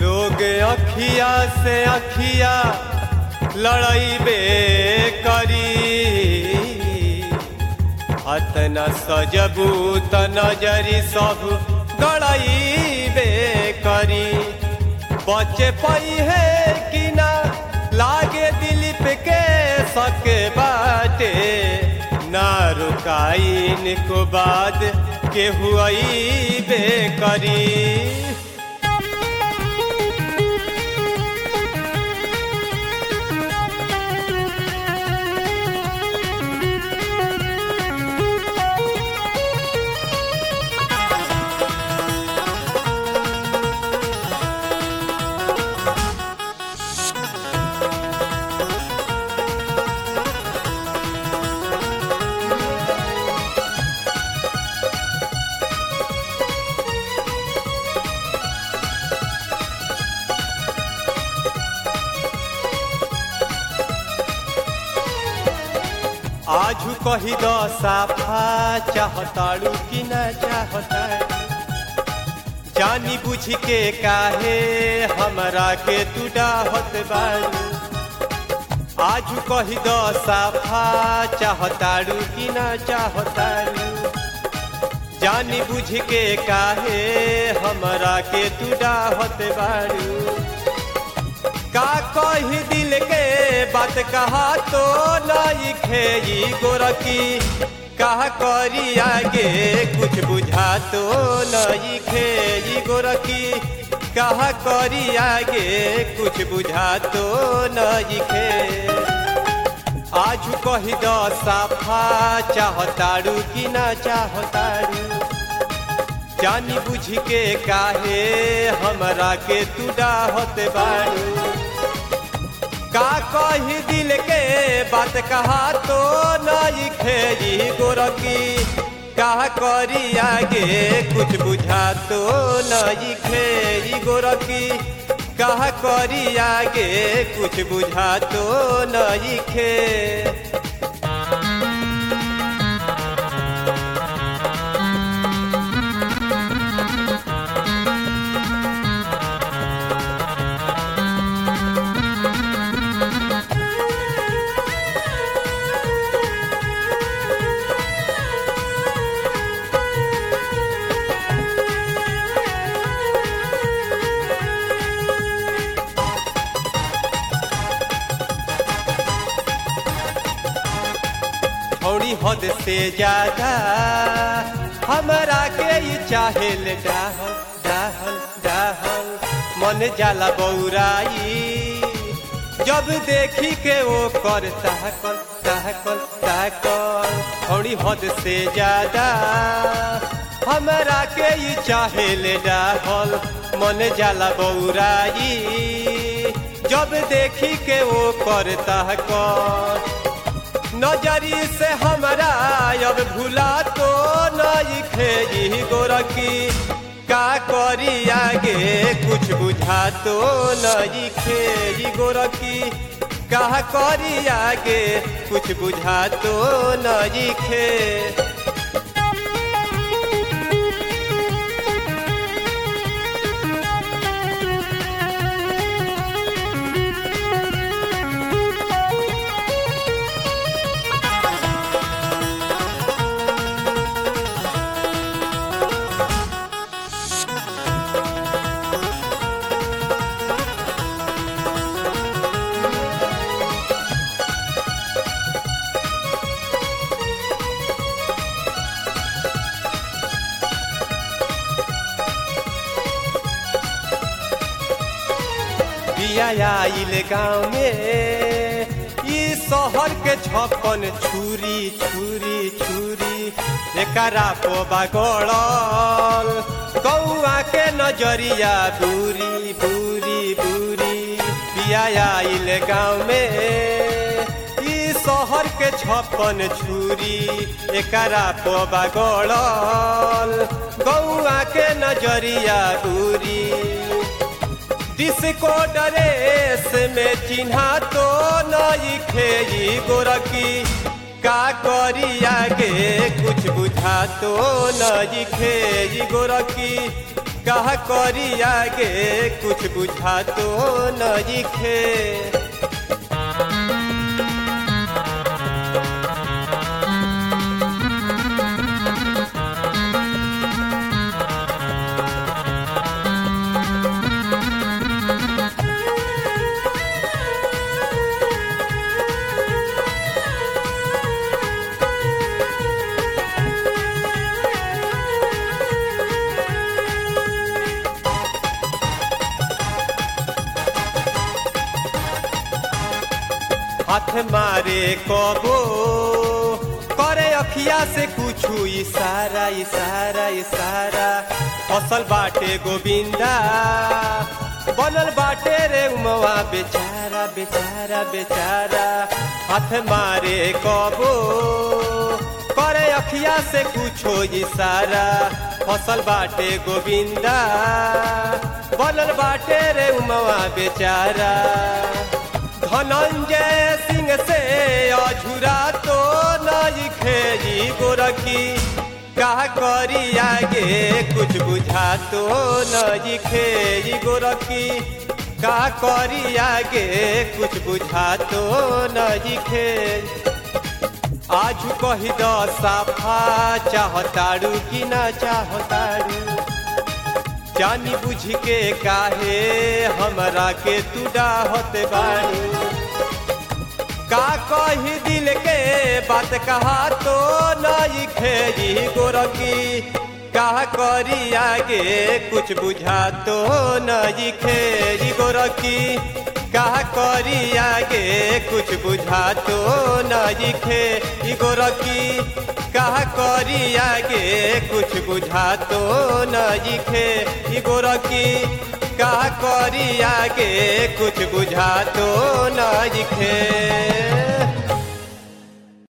लोग अखिया से अखिया लड़ाईबे करी अतना सजबू त नजरी सब गड़ाईबे करी बचे पई है कि ना लागे दिलीप के सके बाटे ना रुकाइन को बाद के हुई बे करी आजू कही दो साफा चाहताड़ू कि न चाहता जानी बुझ के काहे हमरा के तू डाहत बारू आजू कही दो साफा चाहताड़ू कि न चाहताड़ू जानी बुझ के काहे हमरा के तू डाहत बारू का कही दिल के बात कहा तो नहीं खेई गोरकी कहा करी आगे कुछ बुझा तो नहीं खेई गोरकी कहा करी आगे कुछ बुझा तो नहीं खे आजू कही दो साफा चाहताड़ू कि ना चाहताड़ू जानी बुझ के काहे हमरा के तू डाहत बारू का कही दिल के बात कहा तो नहीं खेई गोरकी कहा करी आगे कुछ बुझा तो नहीं खेई गोरकी कहा करी आगे कुछ बुझा तो नहीं खे थोड़ी हद से ज्यादा हमरा के ही चाहेल डाहल डाहल डाहल मन जाला बौराई जब देखी के वो कर ताकल ताकल ताकल थोड़ी हद से ज्यादा हमरा के ही चाहेल डाहल मन जाला बौराई जब देखी के वो कर ताकल नजरी से हमरा अब भूला तो नहीं खेई गोरकी का करी आगे कुछ बुझा तो नहीं खेई गोरकी का करी आगे कुछ बुझा तो नहीं खे आइल गाँव में ई शहर के 56 छुरी छुरी छुरी एकरा पोबा गड़ल कौआ के नजरिया बुरी बुरी बुरी पिया आइल गाँव में ई शहर के 56 छुरी एकरा पोबा गड़ल कौआ के नजरिया बुरी जिसको ड्रेस में चिन्हा तो नहीं खेई गोरकी का करी आगे कुछ बुझा तो नहीं खेई गोरकी कहा करी आगे कुछ बुझा तो नइखे। हाथ मारे कबो करे अखिया से कुछु इशारा इशारा इशारा। फसल बाटे गोविंदा बनल बाटे रे उमवा बेचारा बेचारा बेचारा। हाथ मारे कबो करे अखिया से कुछो इशारा। फसल बाटे गोविंदा बनल बाटे रे उमवा बेचारा। धनंजय सिंह से अझुरा तो नइखे ई गोरखी। का करी आगे कुछ बुझा तो नइखे ई गोरखी। का करी आगे कुछ बुझा तो नइखे। आज कही द साफा चाहताड़ू कि ना चाहताड़ू। जानी बुझ के काहे हमरा के तू डाहत बाड़ू। का कही दिल के बात कहा तो नइखे ई गोरखी। का करी आगे कुछ बुझा तो नइखे ई गोरखी। का करी आगे कुछ बुझा तो नइखे ई गोरखी। का करी आगे कुछ बुझा तो नइखे ई गोरखी। का करी आगे कुछ बुझा तो नइखे।